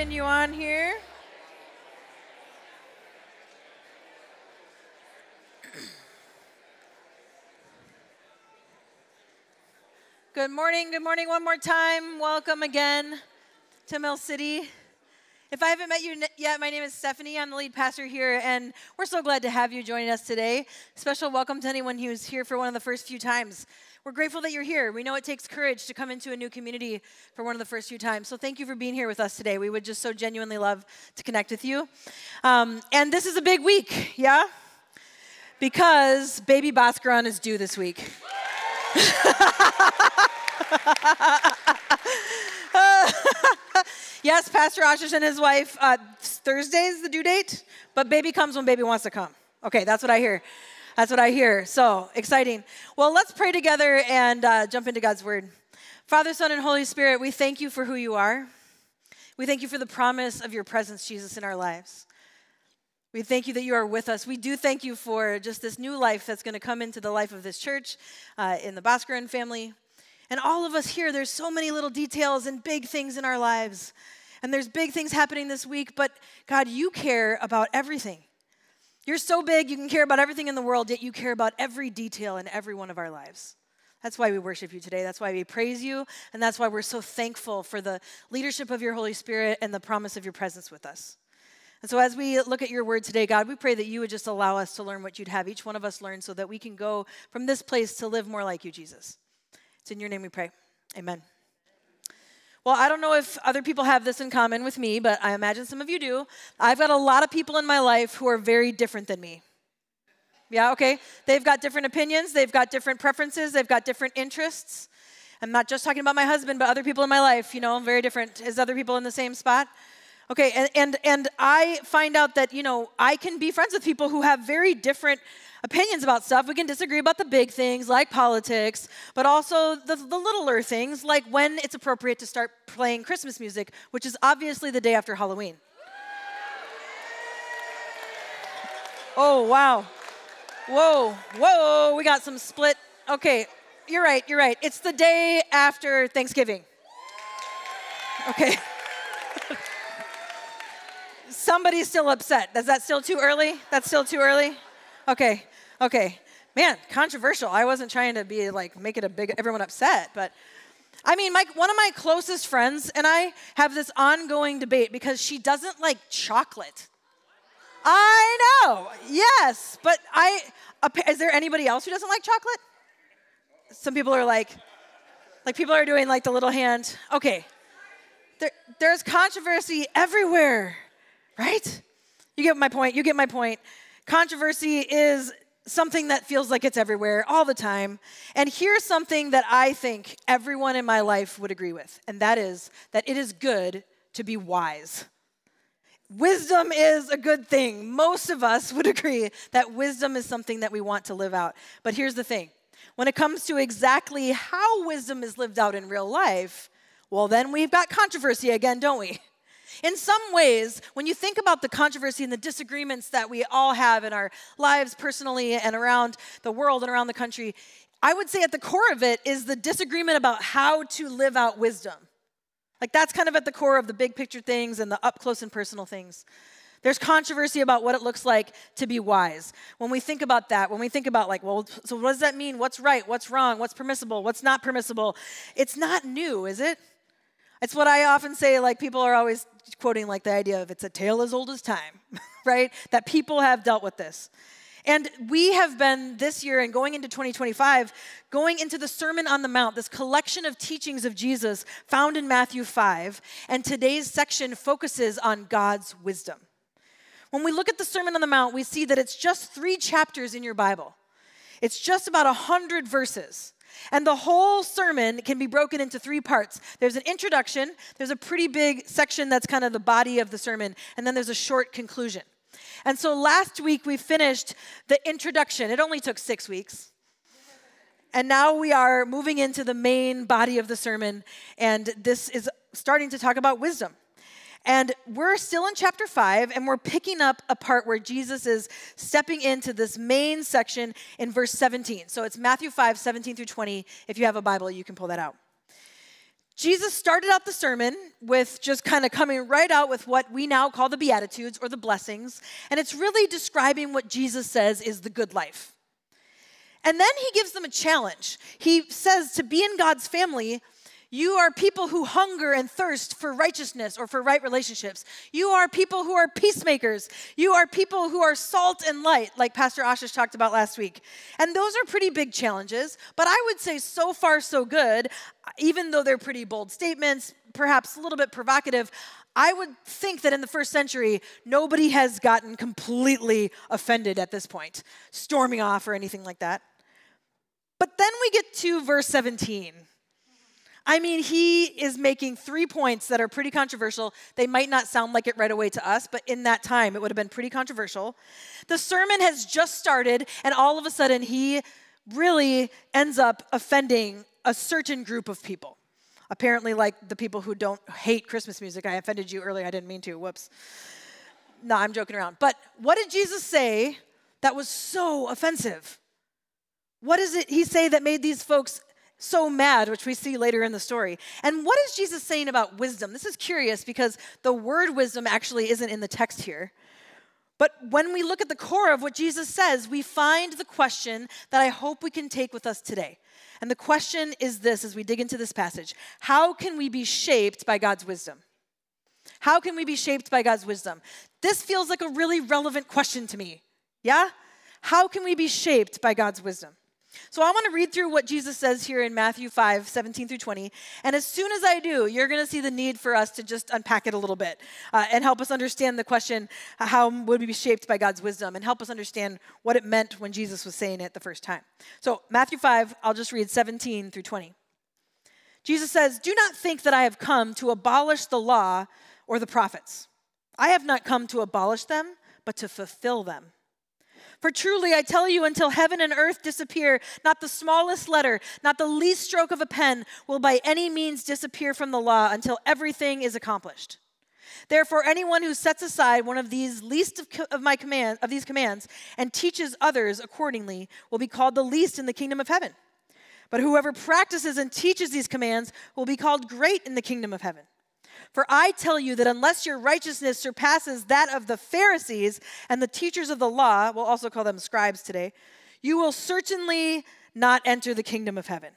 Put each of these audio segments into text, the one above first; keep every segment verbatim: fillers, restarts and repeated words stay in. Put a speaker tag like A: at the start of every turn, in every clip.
A: continue on here. Good morning, good morning one more time. Welcome again to Mill City. If I haven't met you yet, my name is Stephanie. I'm the lead pastor here, and we're so glad to have you joining us today. Special welcome to anyone who's here for one of the first few times. We're grateful that you're here. We know it takes courage to come into a new community for one of the first few times. So thank you for being here with us today. We would just so genuinely love to connect with you. Um, and this is a big week, yeah? Because baby Bhaskaran is due this week. Yes, Pastor Ashish and his wife, uh, Thursday is the due date, but baby comes when baby wants to come. Okay, that's what I hear. That's what I hear. So exciting. Well, let's pray together and uh, jump into God's word. Father, Son, and Holy Spirit, we thank you for who you are. We thank you for the promise of your presence, Jesus, in our lives. We thank you that you are with us. We do thank you for just this new life that's going to come into the life of this church, uh, in the Bhaskaran family. And all of us here, there's so many little details and big things in our lives. And there's big things happening this week, but God, you care about everything. You're so big, you can care about everything in the world, yet you care about every detail in every one of our lives. That's why we worship you today. That's why we praise you. And that's why we're so thankful for the leadership of your Holy Spirit and the promise of your presence with us. And so as we look at your word today, God, we pray that you would just allow us to learn what you'd have each one of us learn so that we can go from this place to live more like you, Jesus. It's in your name we pray. Amen. Well, I don't know if other people have this in common with me, but I imagine some of you do. I've got a lot of people in my life who are very different than me. Yeah, okay? They've got different opinions. They've got different preferences. They've got different interests. I'm not just talking about my husband, but other people in my life, you know, very different. Is other people in the same spot? Okay, and, and, and I find out that, you know, I can be friends with people who have very different opinions about stuff. We can disagree about the big things like politics, but also the, the littler things like when it's appropriate to start playing Christmas music, which is obviously the day after Halloween. Oh, wow. Whoa, whoa, we got some split. Okay, you're right, you're right. It's the day after Thanksgiving. Okay. Somebody's still upset. Is that still too early? That's still too early? Okay, okay. Man, controversial. I wasn't trying to be like, make it a big, everyone upset, but I mean, my, one of my closest friends and I have this ongoing debate because she doesn't like chocolate. I know, yes, but I, is there anybody else who doesn't like chocolate? Some people are like, like people are doing like the little hand. Okay, there, there's controversy everywhere. Right? You get my point. You get my point. Controversy is something that feels like it's everywhere all the time. And here's something that I think everyone in my life would agree with, and that is that it is good to be wise. Wisdom is a good thing. Most of us would agree that wisdom is something that we want to live out. But here's the thing. When it comes to exactly how wisdom is lived out in real life, well, then we've got controversy again, don't we? In some ways, when you think about the controversy and the disagreements that we all have in our lives personally and around the world and around the country, I would say at the core of it is the disagreement about how to live out wisdom. Like that's kind of at the core of the big picture things and the up close and personal things. There's controversy about what it looks like to be wise. When we think about that, when we think about like, well, so what does that mean? What's right? What's wrong? What's permissible? What's not permissible? It's not new, is it? It's what I often say, like people are always quoting like the idea of it's a tale as old as time, right? That people have dealt with this. And we have been this year and going into twenty twenty-five, going into the Sermon on the Mount, this collection of teachings of Jesus found in Matthew five. And today's section focuses on God's wisdom. When we look at the Sermon on the Mount, we see that it's just three chapters in your Bible. It's just about one hundred verses. And the whole sermon can be broken into three parts. There's an introduction, there's a pretty big section that's kind of the body of the sermon, and then there's a short conclusion. And so last week we finished the introduction. It only took six weeks. And now we are moving into the main body of the sermon, and this is starting to talk about wisdom. And we're still in chapter five, and we're picking up a part where Jesus is stepping into this main section in verse seventeen. So it's Matthew five, seventeen through twenty. If you have a Bible, you can pull that out. Jesus started out the sermon with just kind of coming right out with what we now call the Beatitudes or the blessings, and it's really describing what Jesus says is the good life. And then he gives them a challenge. He says to be in God's family, you are people who hunger and thirst for righteousness or for right relationships. You are people who are peacemakers. You are people who are salt and light, like Pastor Ashish talked about last week. And those are pretty big challenges, but I would say so far so good, even though they're pretty bold statements, perhaps a little bit provocative. I would think that in the first century, nobody has gotten completely offended at this point, storming off or anything like that. But then we get to verse seventeen. I mean, he is making three points that are pretty controversial. They might not sound like it right away to us, but in that time, it would have been pretty controversial. The sermon has just started, and all of a sudden, he really ends up offending a certain group of people. Apparently, like the people who don't hate Christmas music. I offended you earlier. I didn't mean to. Whoops. No, I'm joking around. But what did Jesus say that was so offensive? What does it he say that made these folks so mad, which we see later in the story? And what is Jesus saying about wisdom? This is curious because the word wisdom actually isn't in the text here. But when we look at the core of what Jesus says, we find the question that I hope we can take with us today. And the question is this as we dig into this passage: how can we be shaped by God's wisdom? How can we be shaped by God's wisdom? This feels like a really relevant question to me. Yeah? How can we be shaped by God's wisdom? So I want to read through what Jesus says here in Matthew five, seventeen through twenty. And as soon as I do, you're going to see the need for us to just unpack it a little bit uh, and help us understand the question, how would we be shaped by God's wisdom, and help us understand what it meant when Jesus was saying it the first time. So Matthew five, I'll just read seventeen through twenty. Jesus says, "Do not think that I have come to abolish the law or the prophets. I have not come to abolish them, but to fulfill them. For truly, I tell you, until heaven and earth disappear, not the smallest letter, not the least stroke of a pen will by any means disappear from the law until everything is accomplished. Therefore, anyone who sets aside one of these least of, of my command, of these commands and teaches others accordingly will be called the least in the kingdom of heaven. But whoever practices and teaches these commands will be called great in the kingdom of heaven. For I tell you that unless your righteousness surpasses that of the Pharisees and the teachers of the law," we'll also call them scribes today, "you will certainly not enter the kingdom of heaven."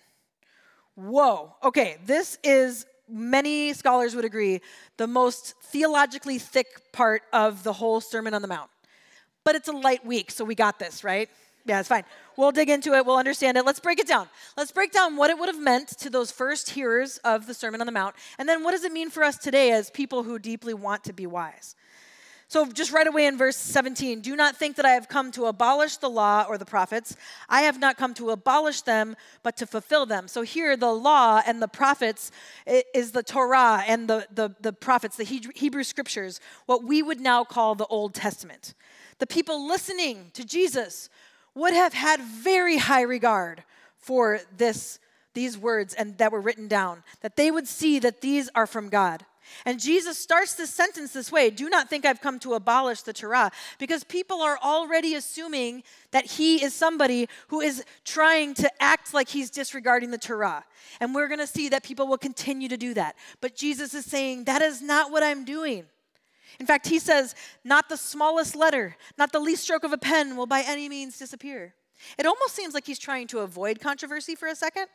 A: Whoa. Okay, this is, many scholars would agree, the most theologically thick part of the whole Sermon on the Mount. But it's a light week, so we got this, right? Yeah, it's fine. We'll dig into it. We'll understand it. Let's break it down. Let's break down what it would have meant to those first hearers of the Sermon on the Mount. And then what does it mean for us today as people who deeply want to be wise? So just right away in verse seventeen, "Do not think that I have come to abolish the law or the prophets. I have not come to abolish them, but to fulfill them." So here the law and the prophets is the Torah and the, the, the prophets, the Hebrew scriptures, what we would now call the Old Testament. The people listening to Jesus would have had very high regard for this, these words and that were written down, that they would see that these are from God. And Jesus starts this sentence this way: "Do not think I've come to abolish the Torah," because people are already assuming that he is somebody who is trying to act like he's disregarding the Torah. And we're going to see that people will continue to do that. But Jesus is saying, that is not what I'm doing. In fact, he says, not the smallest letter, not the least stroke of a pen will by any means disappear. It almost seems like he's trying to avoid controversy for a second.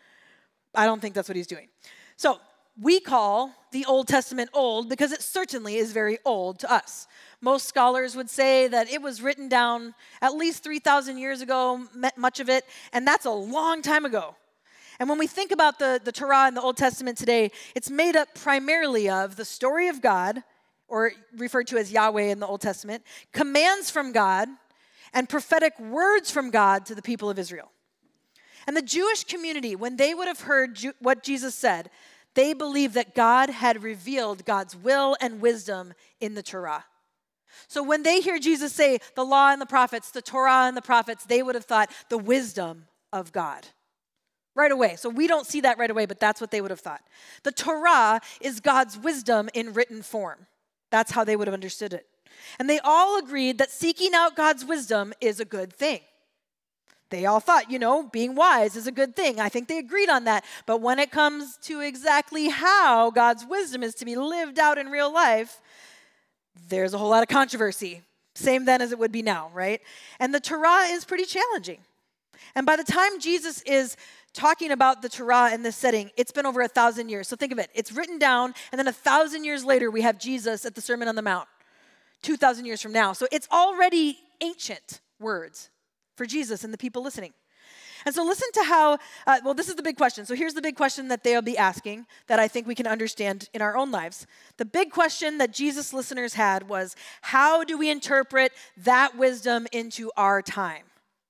A: I don't think that's what he's doing. So we call the Old Testament old because it certainly is very old to us. Most scholars would say that it was written down at least three thousand years ago, much of it, and that's a long time ago. And when we think about the, the Torah in the Old Testament today, it's made up primarily of the story of God, or referred to as Yahweh in the Old Testament, commands from God, and prophetic words from God to the people of Israel. And the Jewish community, when they would have heard Ju- what Jesus said, they believed that God had revealed God's will and wisdom in the Torah. So when they hear Jesus say the law and the prophets, the Torah and the prophets, they would have thought the wisdom of God. Right away. So we don't see that right away, but that's what they would have thought. The Torah is God's wisdom in written form. That's how they would have understood it. And they all agreed that seeking out God's wisdom is a good thing. they all thought, you know, being wise is a good thing. I think they agreed on that. But when it comes to exactly how God's wisdom is to be lived out in real life, there's a whole lot of controversy. Same then as it would be now, right? And the Torah is pretty challenging. And by the time Jesus is talking about the Torah in this setting, it's been over a thousand years. So think of it. It's written down, and then a thousand years later, we have Jesus at the Sermon on the Mount, two thousand years from now. So it's already ancient words for Jesus and the people listening. And so listen to how, uh, well, this is the big question. So here's the big question that they'll be asking that I think we can understand in our own lives. The big question that Jesus' listeners had was, how do we interpret that wisdom into our time?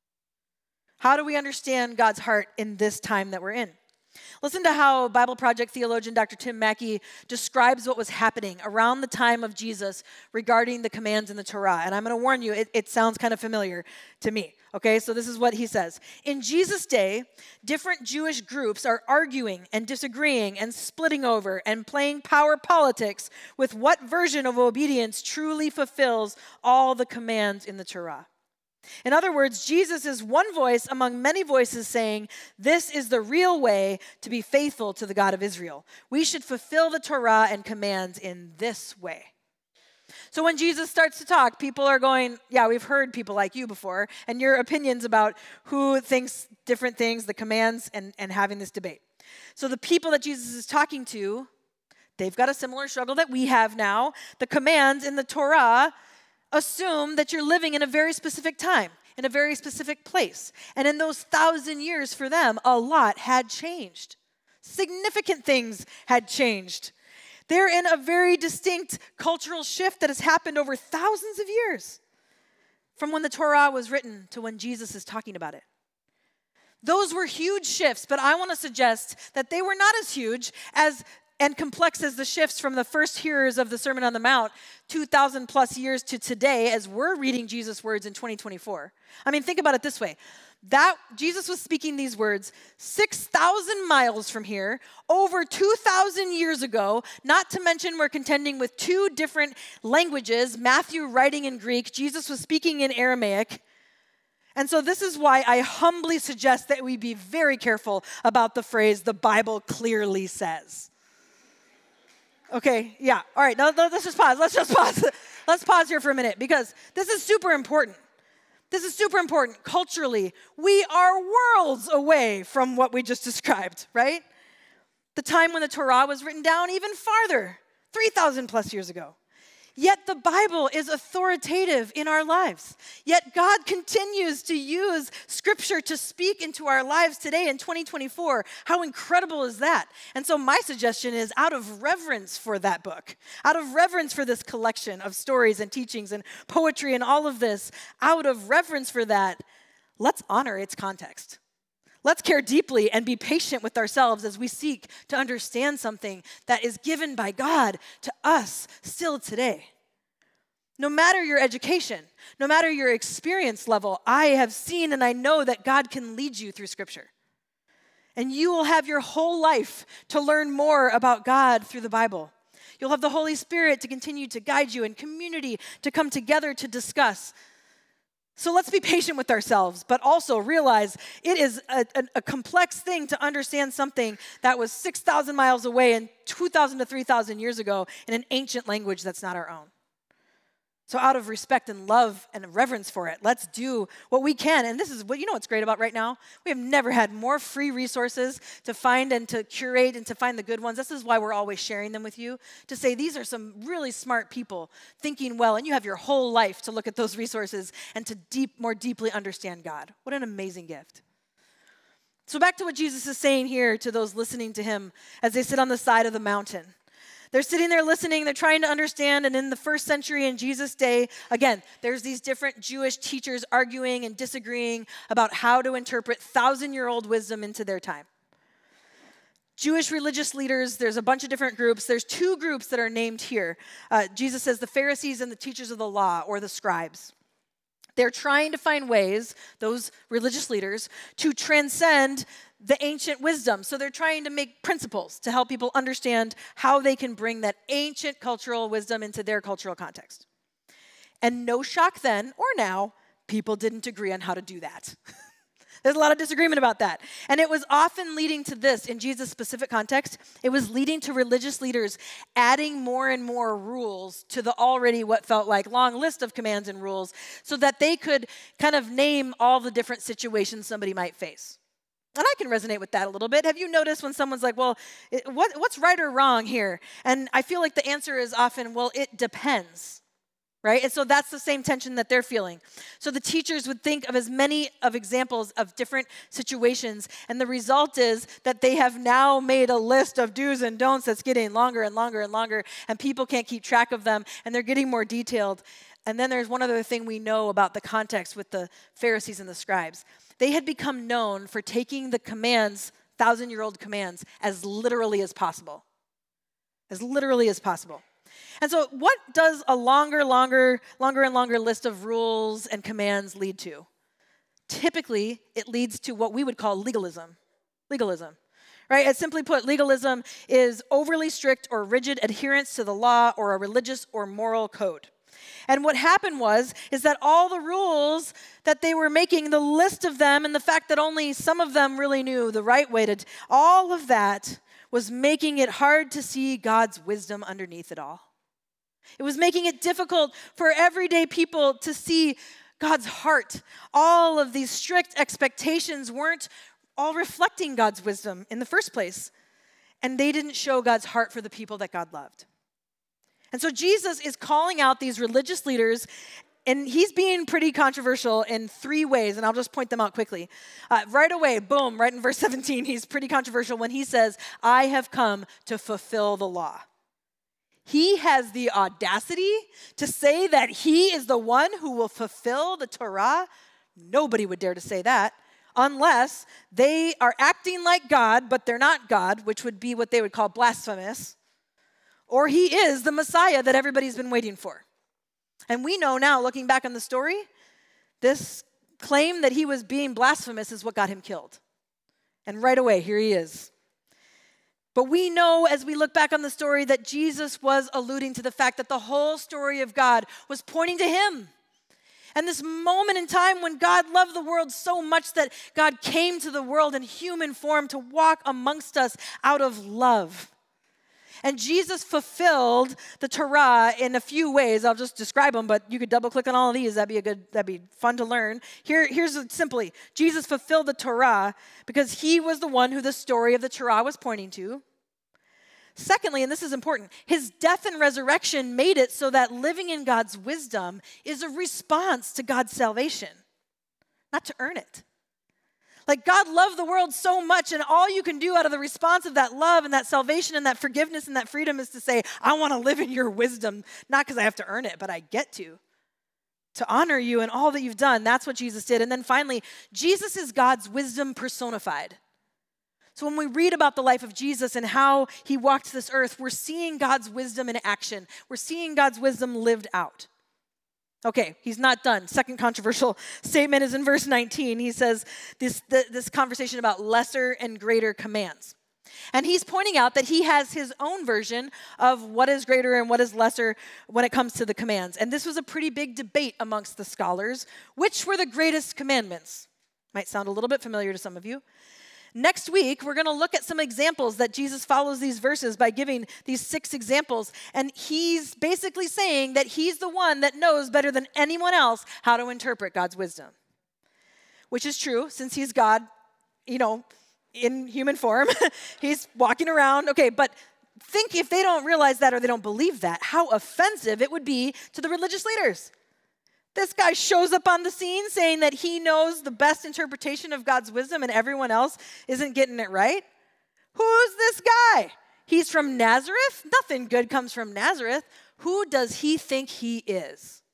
A: How do we understand God's heart in this time that we're in? Listen to how Bible Project theologian Doctor Tim Mackie describes what was happening around the time of Jesus regarding the commands in the Torah. And I'm going to warn you, it, it sounds kind of familiar to me. Okay, so this is what he says. In Jesus' day, different Jewish groups are arguing and disagreeing and splitting over and playing power politics with what version of obedience truly fulfills all the commands in the Torah. In other words, Jesus is one voice among many voices saying, this is the real way to be faithful to the God of Israel. We should fulfill the Torah and commands in this way. So when Jesus starts to talk, people are going, yeah, we've heard people like you before, and your opinions about who thinks different things, the commands, and, and having this debate. So the people that Jesus is talking to, they've got a similar struggle that we have now. The commands in the Torah assume that you're living in a very specific time, in a very specific place. And in those thousand years for them, a lot had changed. Significant things had changed. They're in a very distinct cultural shift that has happened over thousands of years from when the Torah was written to when Jesus is talking about it. Those were huge shifts, but I want to suggest that they were not as huge as and complex as the shifts from the first hearers of the Sermon on the Mount two thousand plus years to today as we're reading Jesus' words in twenty twenty-four. I mean, think about it this way. That Jesus was speaking these words six thousand miles from here, over two thousand years ago, not to mention we're contending with two different languages, Matthew writing in Greek, Jesus was speaking in Aramaic. And so this is why I humbly suggest that we be very careful about the phrase, the Bible clearly says. Okay, yeah, all right, now let's just pause, let's just pause. Let's pause here for a minute because this is super important. This is super important. Culturally, we are worlds away from what we just described, right? The time when the Torah was written down even farther, three thousand plus years ago. Yet the Bible is authoritative in our lives. Yet God continues to use Scripture to speak into our lives today in twenty twenty-four. How incredible is that? And so my suggestion is out of reverence for that book, out of reverence for this collection of stories and teachings and poetry and all of this, out of reverence for that, let's honor its context. Let's care deeply and be patient with ourselves as we seek to understand something that is given by God to us still today. No matter your education, no matter your experience level, I have seen and I know that God can lead you through Scripture. And you will have your whole life to learn more about God through the Bible. You'll have the Holy Spirit to continue to guide you and community to come together to discuss. So let's be patient with ourselves, but also realize it is a, a, a complex thing to understand something that was six thousand miles away and two thousand to three thousand years ago in an ancient language that's not our own. So out of respect and love and reverence for it, let's do what we can. And this is what, you know what's great about right now? We have never had more free resources to find and to curate and to find the good ones. This is why we're always sharing them with you, to say these are some really smart people thinking well, and you have your whole life to look at those resources and to deep, more deeply understand God. What an amazing gift. So back to what Jesus is saying here to those listening to him as they sit on the side of the mountain. They're sitting there listening, they're trying to understand, and in the first century in Jesus' day, again, there's these different Jewish teachers arguing and disagreeing about how to interpret thousand-year-old wisdom into their time. Jewish religious leaders, there's a bunch of different groups. There's two groups that are named here. Uh, Jesus says the Pharisees and the teachers of the law, or the scribes. They're trying to find ways, those religious leaders, to transcend the ancient wisdom. So they're trying to make principles to help people understand how they can bring that ancient cultural wisdom into their cultural context. And no shock then or now, people didn't agree on how to do that. There's a lot of disagreement about that. And it was often leading to this, in Jesus' specific context, it was leading to religious leaders adding more and more rules to the already what felt like long list of commands and rules so that they could kind of name all the different situations somebody might face. And I can resonate with that a little bit. Have you noticed when someone's like, well, it, what, what's right or wrong here? And I feel like the answer is often, well, it depends. Right? And so that's the same tension that they're feeling. So the teachers would think of as many of examples of different situations, and the result is that they have now made a list of do's and don'ts that's getting longer and longer and longer, and people can't keep track of them, and they're getting more detailed. And then there's one other thing we know about the context with the Pharisees and the scribes. They had become known for taking the commands, thousand-year-old commands, as literally as possible. As literally as possible. And so what does a longer, longer, longer and longer list of rules and commands lead to? Typically, it leads to what we would call legalism. Legalism, right? As simply put, legalism is overly strict or rigid adherence to the law or a religious or moral code. And what happened was, is that all the rules that they were making, the list of them, and the fact that only some of them really knew the right way to, all of that was making it hard to see God's wisdom underneath it all. It was making it difficult for everyday people to see God's heart. All of these strict expectations weren't all reflecting God's wisdom in the first place. And they didn't show God's heart for the people that God loved. And so Jesus is calling out these religious leaders, and he's being pretty controversial in three ways, and I'll just point them out quickly. Uh, right away, boom, right in verse seventeen, he's pretty controversial when he says, I have come to fulfill the law. He has the audacity to say that he is the one who will fulfill the Torah. Nobody would dare to say that unless they are acting like God, but they're not God, which would be what they would call blasphemous, or he is the Messiah that everybody's been waiting for. And we know now, looking back on the story, this claim that he was being blasphemous is what got him killed. And right away, here he is. But we know as we look back on the story that Jesus was alluding to the fact that the whole story of God was pointing to him. And this moment in time when God loved the world so much that God came to the world in human form to walk amongst us out of love. And Jesus fulfilled the Torah in a few ways. I'll just describe them, but you could double click on all of these. That'd be a good, that'd be fun to learn. Here, here's it simply. Jesus fulfilled the Torah because he was the one who the story of the Torah was pointing to. Secondly, and this is important, his death and resurrection made it so that living in God's wisdom is a response to God's salvation, not to earn it. Like God loved the world so much, and all you can do out of the response of that love and that salvation and that forgiveness and that freedom is to say, I want to live in your wisdom, not because I have to earn it, but I get to. To honor you and all that you've done. That's what Jesus did. And then finally, Jesus is God's wisdom personified. So when we read about the life of Jesus and how he walked this earth, we're seeing God's wisdom in action. We're seeing God's wisdom lived out. Okay, he's not done. Second controversial statement is in verse nineteen. He says this, the, this conversation about lesser and greater commands. And he's pointing out that he has his own version of what is greater and what is lesser when it comes to the commands. And this was a pretty big debate amongst the scholars. Which were the greatest commandments? Might sound a little bit familiar to some of you. Next week, we're going to look at some examples that Jesus follows these verses by giving these six examples. And he's basically saying that he's the one that knows better than anyone else how to interpret God's wisdom. Which is true, since he's God, you know, in human form. He's walking around. Okay, but think if they don't realize that or they don't believe that, how offensive it would be to the religious leaders. This guy shows up on the scene saying that he knows the best interpretation of God's wisdom and everyone else isn't getting it right. Who's this guy? He's from Nazareth? Nothing good comes from Nazareth. Who does he think he is?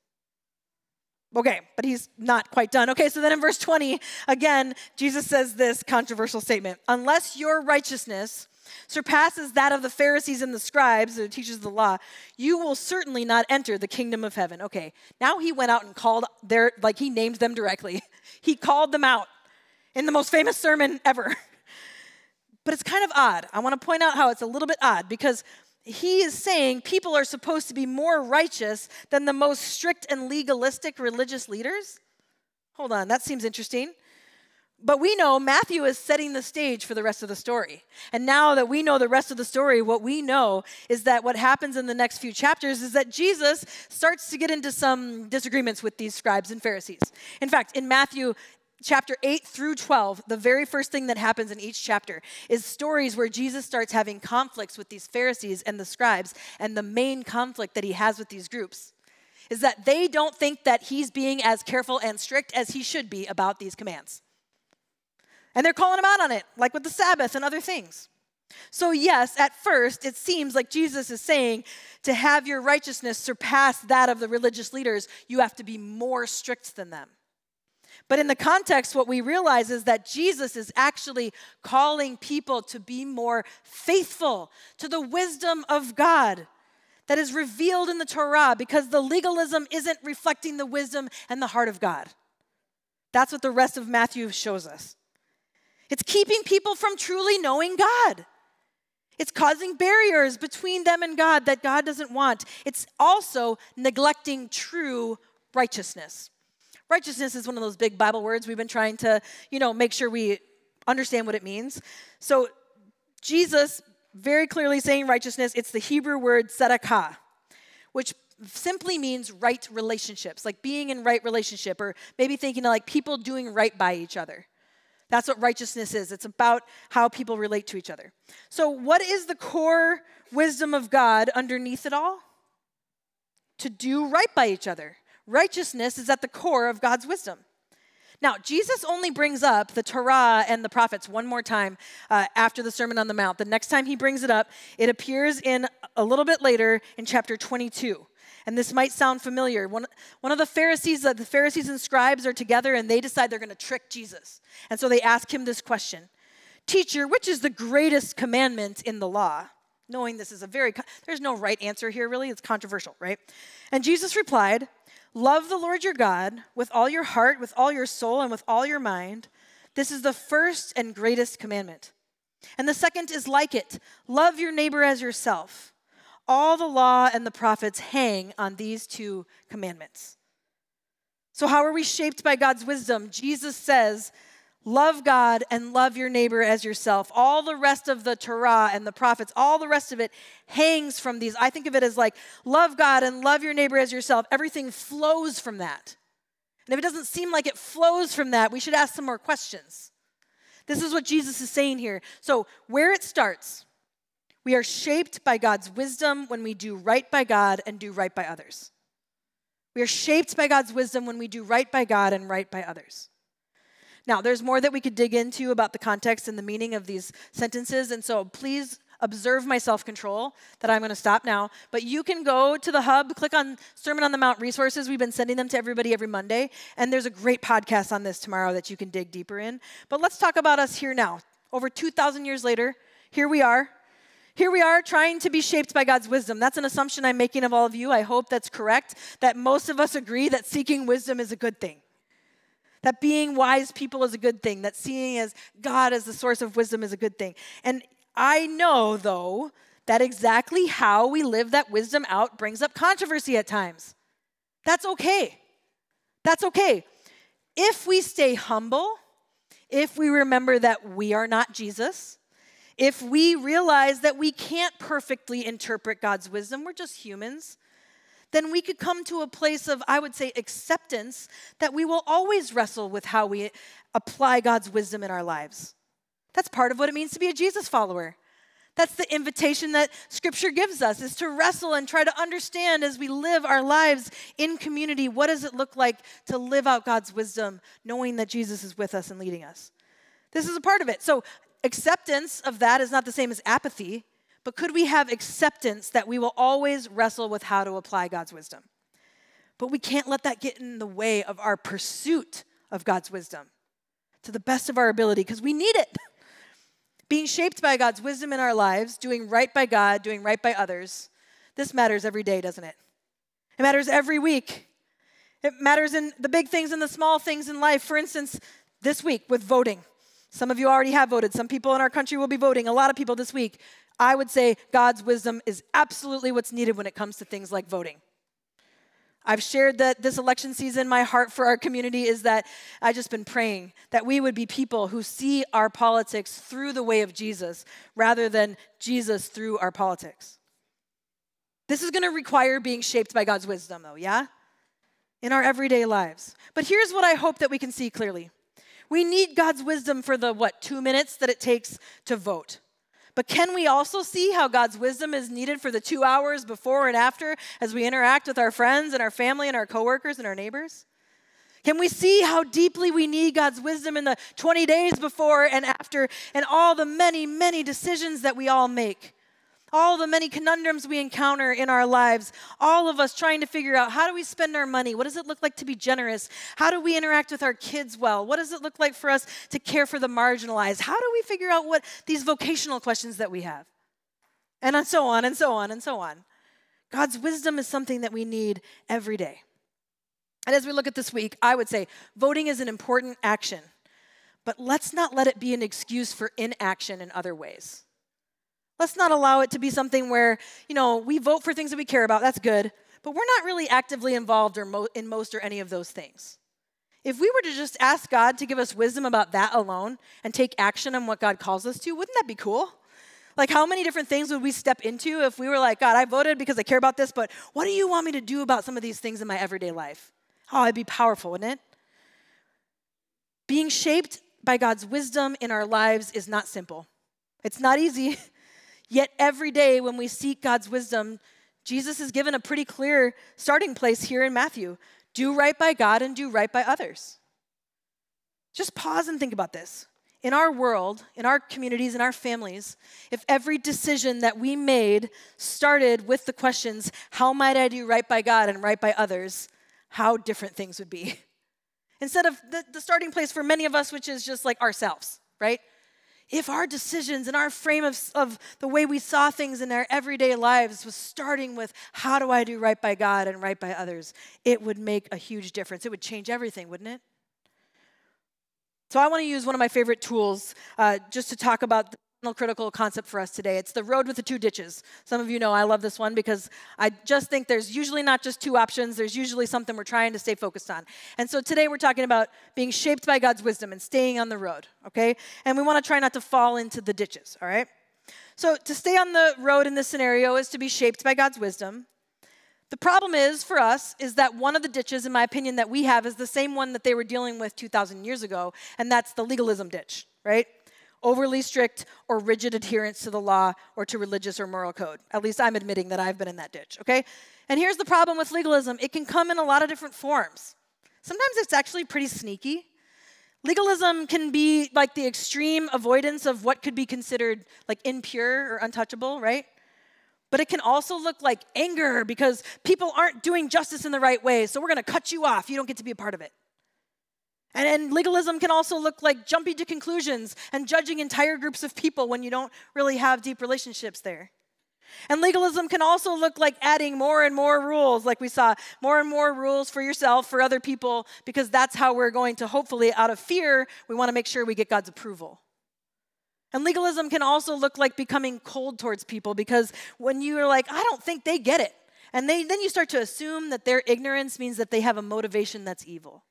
A: Okay, but he's not quite done. Okay, so then in verse twenty, again, Jesus says this controversial statement. Unless your righteousness surpasses that of the Pharisees and the scribes, who teaches the law, you will certainly not enter the kingdom of heaven. Okay, now he went out and called their, like he named them directly. He called them out in the most famous sermon ever. But it's kind of odd. I want to point out how it's a little bit odd because he is saying people are supposed to be more righteous than the most strict and legalistic religious leaders. Hold on, that seems interesting. But we know Matthew is setting the stage for the rest of the story. And now that we know the rest of the story, what we know is that what happens in the next few chapters is that Jesus starts to get into some disagreements with these scribes and Pharisees. In fact, in Matthew chapter eight through twelve, the very first thing that happens in each chapter is stories where Jesus starts having conflicts with these Pharisees and the scribes. And the main conflict that he has with these groups is that they don't think that he's being as careful and strict as he should be about these commands. And they're calling him out on it, like with the Sabbath and other things. So yes, at first, it seems like Jesus is saying to have your righteousness surpass that of the religious leaders, you have to be more strict than them. But in the context, what we realize is that Jesus is actually calling people to be more faithful to the wisdom of God that is revealed in the Torah, because the legalism isn't reflecting the wisdom and the heart of God. That's what the rest of Matthew shows us. It's keeping people from truly knowing God. It's causing barriers between them and God that God doesn't want. It's also neglecting true righteousness. Righteousness is one of those big Bible words we've been trying to, you know, make sure we understand what it means. So Jesus very clearly saying righteousness, it's the Hebrew word tzedakah, which simply means right relationships, like being in right relationship, or maybe thinking of like people doing right by each other. That's what righteousness is. It's about how people relate to each other. So what is the core wisdom of God underneath it all? To do right by each other. Righteousness is at the core of God's wisdom. Now, Jesus only brings up the Torah and the prophets one more time uh, after the Sermon on the Mount. The next time he brings it up, it appears in a little bit later in chapter twenty-two. And this might sound familiar. One, one of the Pharisees, uh, the Pharisees and scribes are together, and they decide they're going to trick Jesus. And so they ask him this question: Teacher, which is the greatest commandment in the law? Knowing this is a very, there's no right answer here really. It's controversial, right? And Jesus replied, love the Lord your God with all your heart, with all your soul, and with all your mind. This is the first and greatest commandment. And the second is like it. Love your neighbor as yourself. All the law and the prophets hang on these two commandments. So how are we shaped by God's wisdom? Jesus says, love God and love your neighbor as yourself. All the rest of the Torah and the prophets, all the rest of it hangs from these. I think of it as like, love God and love your neighbor as yourself. Everything flows from that. And if it doesn't seem like it flows from that, we should ask some more questions. This is what Jesus is saying here. So where it starts, we are shaped by God's wisdom when we do right by God and do right by others. We are shaped by God's wisdom when we do right by God and right by others. Now, there's more that we could dig into about the context and the meaning of these sentences, and so please observe my self-control that I'm going to stop now. But you can go to the hub, click on Sermon on the Mount resources. We've been sending them to everybody every Monday, and there's a great podcast on this tomorrow that you can dig deeper in. But let's talk about us here now. Over two thousand years later, here we are. Here we are trying to be shaped by God's wisdom. That's an assumption I'm making of all of you. I hope that's correct, that most of us agree that seeking wisdom is a good thing. That being wise people is a good thing. That seeing as God as the source of wisdom is a good thing. And I know, though, that exactly how we live that wisdom out brings up controversy at times. That's okay. That's okay. If we stay humble, if we remember that we are not Jesus, if we realize that we can't perfectly interpret God's wisdom, we're just humans, then we could come to a place of, I would say, acceptance that we will always wrestle with how we apply God's wisdom in our lives. That's part of what it means to be a Jesus follower. That's the invitation that Scripture gives us, is to wrestle and try to understand as we live our lives in community, what does it look like to live out God's wisdom, knowing that Jesus is with us and leading us. This is a part of it. So acceptance of that is not the same as apathy, but could we have acceptance that we will always wrestle with how to apply God's wisdom? But we can't let that get in the way of our pursuit of God's wisdom to the best of our ability, because we need it. Being shaped by God's wisdom in our lives, doing right by God, doing right by others, this matters every day, doesn't it? It matters every week. It matters in the big things and the small things in life. For instance, this week with voting. Some of you already have voted. Some people in our country will be voting. A lot of people this week. I would say God's wisdom is absolutely what's needed when it comes to things like voting. I've shared that this election season, my heart for our community is that I've just been praying that we would be people who see our politics through the way of Jesus rather than Jesus through our politics. This is going to require being shaped by God's wisdom, though, yeah? In our everyday lives. But here's what I hope that we can see clearly. We need God's wisdom for the, what, two minutes that it takes to vote. But can we also see how God's wisdom is needed for the two hours before and after as we interact with our friends and our family and our coworkers and our neighbors? Can we see how deeply we need God's wisdom in the twenty days before and after and all the many, many decisions that we all make? All the many conundrums we encounter in our lives, all of us trying to figure out how do we spend our money? What does it look like to be generous? How do we interact with our kids well? What does it look like for us to care for the marginalized? How do we figure out what these vocational questions that we have? And so on and so on and so on. God's wisdom is something that we need every day. And as we look at this week, I would say voting is an important action, but let's not let it be an excuse for inaction in other ways. Let's not allow it to be something where, you know, we vote for things that we care about. That's good. But we're not really actively involved or mo- in most or any of those things. If we were to just ask God to give us wisdom about that alone and take action on what God calls us to, wouldn't that be cool? Like, how many different things would we step into if we were like, God, I voted because I care about this, but what do you want me to do about some of these things in my everyday life? Oh, it'd be powerful, wouldn't it? Being shaped by God's wisdom in our lives is not simple. It's not easy. Yet every day when we seek God's wisdom, Jesus has given a pretty clear starting place here in Matthew. Do right by God and do right by others. Just pause and think about this. In our world, in our communities, in our families, if every decision that we made started with the questions, how might I do right by God and right by others, how different things would be. Instead of the, the starting place for many of us, which is just like ourselves, right? If our decisions and our frame of, of the way we saw things in our everyday lives was starting with how do I do right by God and right by others, it would make a huge difference. It would change everything, wouldn't it? So I want to use one of my favorite tools uh, just to talk about the final critical concept for us today. It's the road with the two ditches. Some of you know I love this one because I just think there's usually not just two options. There's usually something we're trying to stay focused on. And so today we're talking about being shaped by God's wisdom and staying on the road, okay? And we want to try not to fall into the ditches, all right? So to stay on the road in this scenario is to be shaped by God's wisdom. The problem is, for us, is that one of the ditches, in my opinion, that we have is the same one that they were dealing with two thousand years ago, and that's the legalism ditch, right? Overly strict or rigid adherence to the law or to religious or moral code. At least I'm admitting that I've been in that ditch, okay? And here's the problem with legalism. It can come in a lot of different forms. Sometimes it's actually pretty sneaky. Legalism can be like the extreme avoidance of what could be considered like impure or untouchable, right? But it can also look like anger because people aren't doing justice in the right way, so we're going to cut you off. You don't get to be a part of it. And, and legalism can also look like jumping to conclusions and judging entire groups of people when you don't really have deep relationships there. And legalism can also look like adding more and more rules, like we saw, more and more rules for yourself, for other people, because that's how we're going to, hopefully, out of fear, we want to make sure we get God's approval. And legalism can also look like becoming cold towards people, because when you're like, I don't think they get it, and they, then you start to assume that their ignorance means that they have a motivation that's evil.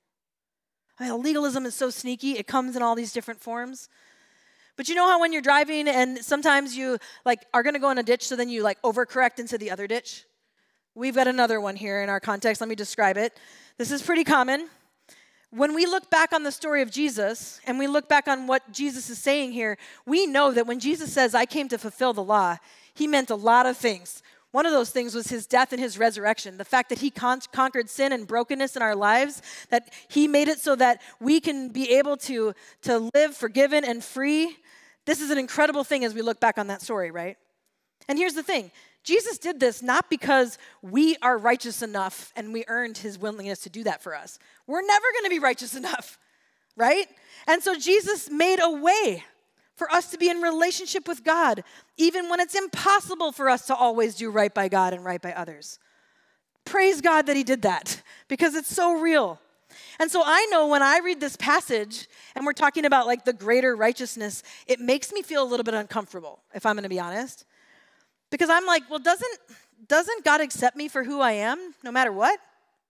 A: I mean, legalism is so sneaky. It comes in all these different forms. But you know how when you're driving and sometimes you like are going to go in a ditch, so then you like overcorrect into the other ditch? We've got another one here in our context. Let me describe it. This is pretty common. When we look back on the story of Jesus and we look back on what Jesus is saying here, we know that when Jesus says, I came to fulfill the law, he meant a lot of things. One of those things was his death and his resurrection, the fact that he con- conquered sin and brokenness in our lives, that he made it so that we can be able to, to live forgiven and free. This is an incredible thing as we look back on that story, right? And here's the thing. Jesus did this not because we are righteous enough and we earned his willingness to do that for us. We're never going to be righteous enough, right? And so Jesus made a way for us to be in relationship with God, even when it's impossible for us to always do right by God and right by others. Praise God that he did that, because it's so real. And so I know when I read this passage, and we're talking about like the greater righteousness, it makes me feel a little bit uncomfortable, if I'm going to be honest. Because I'm like, well, doesn't, doesn't God accept me for who I am, no matter what?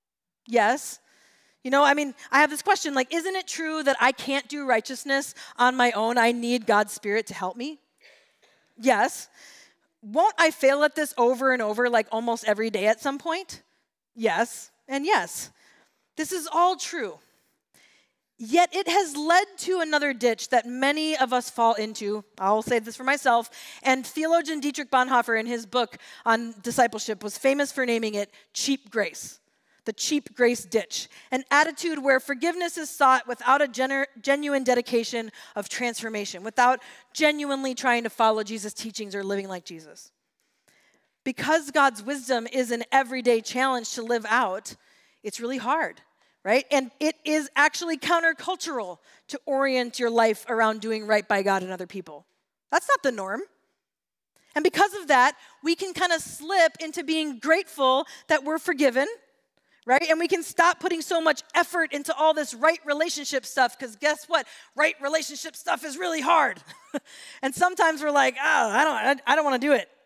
A: Yes. You know, I mean, I have this question, like, isn't it true that I can't do righteousness on my own? I need God's Spirit to help me? Yes. Won't I fail at this over and over, like almost every day at some point? Yes, and yes. This is all true. Yet it has led to another ditch that many of us fall into. I'll say this for myself. And theologian Dietrich Bonhoeffer, in his book on discipleship, was famous for naming it cheap grace. The cheap grace ditch, an attitude where forgiveness is sought without a gener- genuine dedication of transformation, without genuinely trying to follow Jesus' teachings or living like Jesus. Because God's wisdom is an everyday challenge to live out, it's really hard, right? And it is actually countercultural to orient your life around doing right by God and other people. That's not the norm. And because of that, we can kind of slip into being grateful that we're forgiven, right? And we can stop putting so much effort into all this right relationship stuff, because guess what? Right relationship stuff is really hard. And sometimes we're like, oh, I don't, I don't want to do it.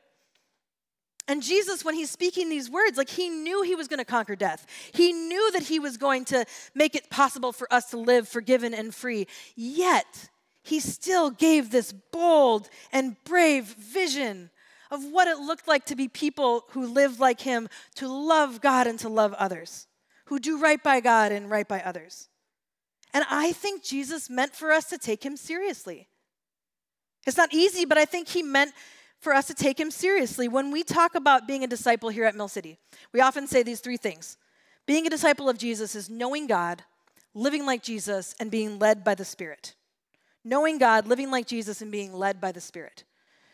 A: And Jesus, when he's speaking these words, like he knew he was going to conquer death. He knew that he was going to make it possible for us to live forgiven and free. Yet, he still gave this bold and brave vision of what it looked like to be people who lived like him, to love God and to love others, who do right by God and right by others. And I think Jesus meant for us to take him seriously. It's not easy, but I think he meant for us to take him seriously. When we talk about being a disciple here at Mill City, we often say these three things. Being a disciple of Jesus is knowing God, living like Jesus, and being led by the Spirit. Knowing God, living like Jesus, and being led by the Spirit.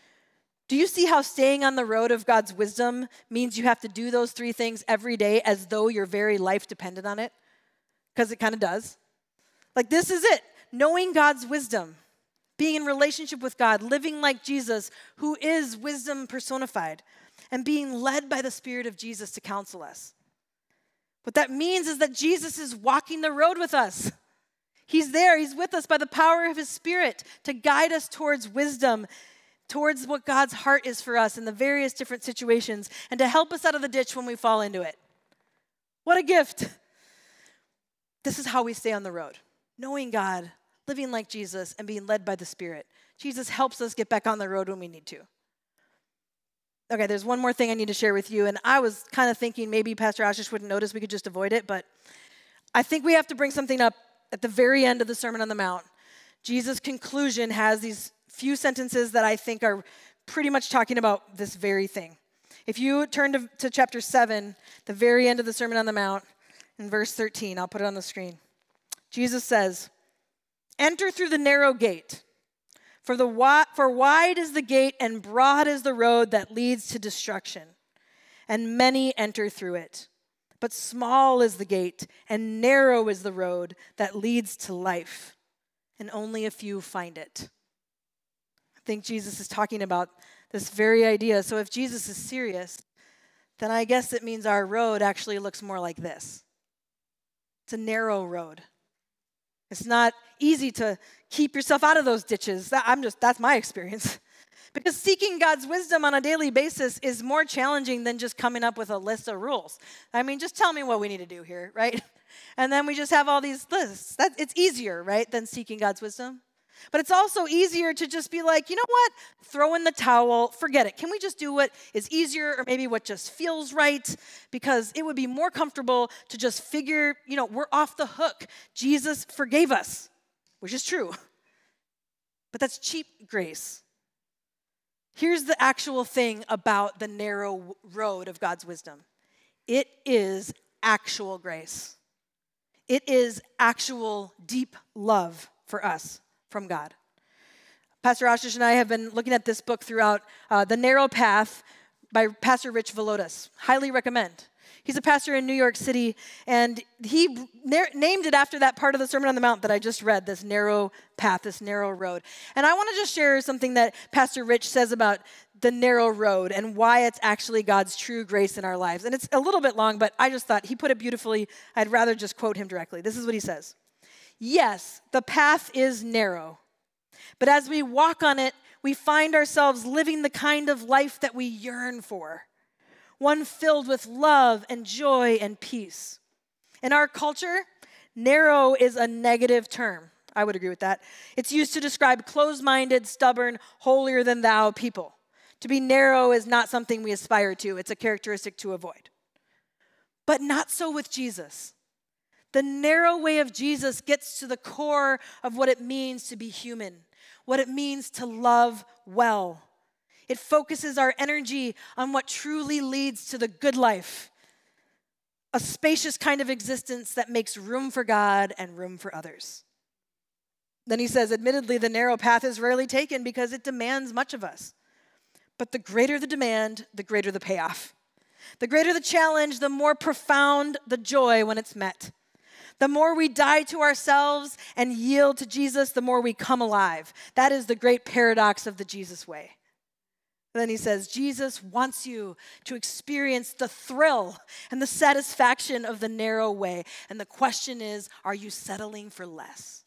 A: Do you see how staying on the road of God's wisdom means you have to do those three things every day as though your very life depended on it? Because it kind of does. Like, this is it. Knowing God's wisdom, being in relationship with God, living like Jesus, who is wisdom personified, and being led by the Spirit of Jesus to counsel us. What that means is that Jesus is walking the road with us. He's there. He's with us by the power of his Spirit to guide us towards wisdom, towards what God's heart is for us in the various different situations, and to help us out of the ditch when we fall into it. What a gift. This is how we stay on the road. Knowing God, living like Jesus, and being led by the Spirit. Jesus helps us get back on the road when we need to. Okay, there's one more thing I need to share with you, and I was kind of thinking maybe Pastor Ashish wouldn't notice, we could just avoid it, but I think we have to bring something up at the very end of the Sermon on the Mount. Jesus' conclusion has these few sentences that I think are pretty much talking about this very thing. If you turn to, to chapter seven, the very end of the Sermon on the Mount, in verse thirteen, I'll put it on the screen. Jesus says, "Enter through the narrow gate, for, the wi- for wide is the gate and broad is the road that leads to destruction, and many enter through it. But small is the gate and narrow is the road that leads to life, and only a few find it." I think Jesus is talking about this very idea. So if Jesus is serious, then I guess it means our road actually looks more like this. It's a narrow road. It's not easy to keep yourself out of those ditches. That, I'm just, that's my experience. Because seeking God's wisdom on a daily basis is more challenging than just coming up with a list of rules. I mean, just tell me what we need to do here, right? And then we just have all these lists. That, it's easier, right, than seeking God's wisdom. But it's also easier to just be like, you know what? Throw in the towel, forget it. Can we just do what is easier or maybe what just feels right? Because it would be more comfortable to just figure, you know, we're off the hook. Jesus forgave us, which is true. But that's cheap grace. Here's the actual thing about the narrow road of God's wisdom. It is actual grace. It is actual deep love for us from God. Pastor Ashish and I have been looking at this book throughout, uh, The Narrow Path by Pastor Rich Villodas. Highly recommend. He's a pastor in New York City, and he na- named it after that part of the Sermon on the Mount that I just read, this narrow path, this narrow road. And I want to just share something that Pastor Rich says about the narrow road and why it's actually God's true grace in our lives. And it's a little bit long, but I just thought he put it beautifully. I'd rather just quote him directly. This is what he says. "Yes, the path is narrow, but as we walk on it, we find ourselves living the kind of life that we yearn for, one filled with love and joy and peace. In our culture, narrow is a negative term. I would agree with that. It's used to describe closed-minded, stubborn, holier-than-thou people. To be narrow is not something we aspire to. It's a characteristic to avoid. But not so with Jesus. The narrow way of Jesus gets to the core of what it means to be human, what it means to love well. It focuses our energy on what truly leads to the good life, a spacious kind of existence that makes room for God and room for others. Then he says, admittedly, the narrow path is rarely taken because it demands much of us. But the greater the demand, the greater the payoff. The greater the challenge, the more profound the joy when it's met. The more we die to ourselves and yield to Jesus, the more we come alive. That is the great paradox of the Jesus way. And then he says, Jesus wants you to experience the thrill and the satisfaction of the narrow way. And the question is, are you settling for less?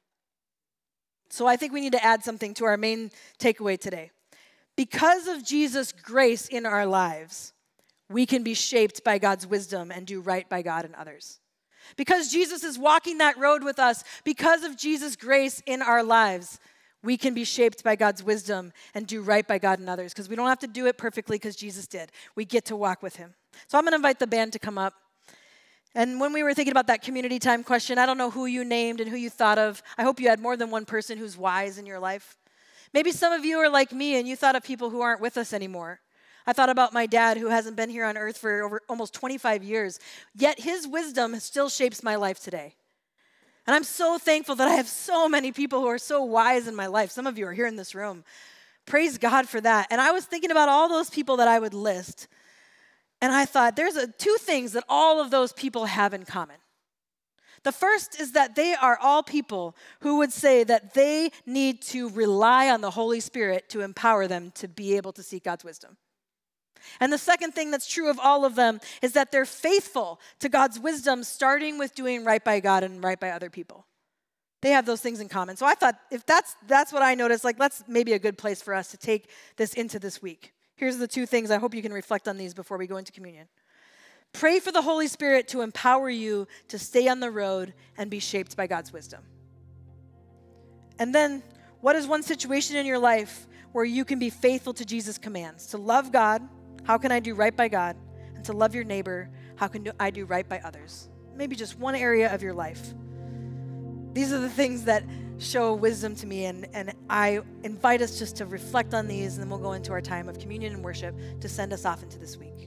A: So I think we need to add something to our main takeaway today. Because of Jesus' grace in our lives, we can be shaped by God's wisdom and do right by God and others. Because Jesus is walking that road with us, because of Jesus' grace in our lives, we can be shaped by God's wisdom and do right by God and others. Because we don't have to do it perfectly because Jesus did. We get to walk with him. So I'm going to invite the band to come up. And when we were thinking about that community time question, I don't know who you named and who you thought of. I hope you had more than one person who's wise in your life. Maybe some of you are like me and you thought of people who aren't with us anymore. I thought about my dad who hasn't been here on earth for over almost twenty-five years, yet his wisdom still shapes my life today. And I'm so thankful that I have so many people who are so wise in my life. Some of you are here in this room. Praise God for that. And I was thinking about all those people that I would list. And I thought, there's a, two things that all of those people have in common. The first is that they are all people who would say that they need to rely on the Holy Spirit to empower them to be able to seek God's wisdom. And the second thing that's true of all of them is that they're faithful to God's wisdom, starting with doing right by God and right by other people. They have those things in common. So I thought, if that's that's what I noticed, like that's maybe a good place for us to take this into this week. Here's the two things. I hope you can reflect on these before we go into communion. Pray for the Holy Spirit to empower you to stay on the road and be shaped by God's wisdom. And then, what is one situation in your life where you can be faithful to Jesus' commands? To love God, how can I do right by God? And to love your neighbor, how can I do right by others? Maybe just one area of your life. These are the things that show wisdom to me, and, and I invite us just to reflect on these, and then we'll go into our time of communion and worship to send us off into this week.